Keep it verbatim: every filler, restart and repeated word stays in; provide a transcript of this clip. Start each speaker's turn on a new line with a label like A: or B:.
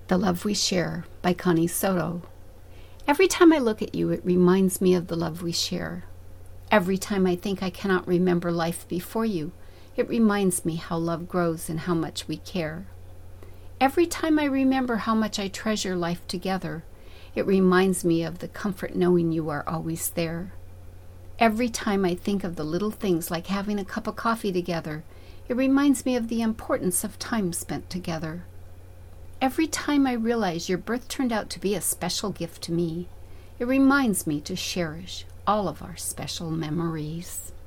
A: The Love We Share by Connie Soto. Every time I look at you, it reminds me of the love we share. Every time I think I cannot remember life before you, it reminds me how love grows and how much we care. Every time I remember how much I treasure life together, it reminds me of the comfort knowing you are always there. Every time I think of the little things like having a cup of coffee together, it reminds me of the importance of time spent together. Every time I realize your birth turned out to be a special gift to me, it reminds me to cherish all of our special memories.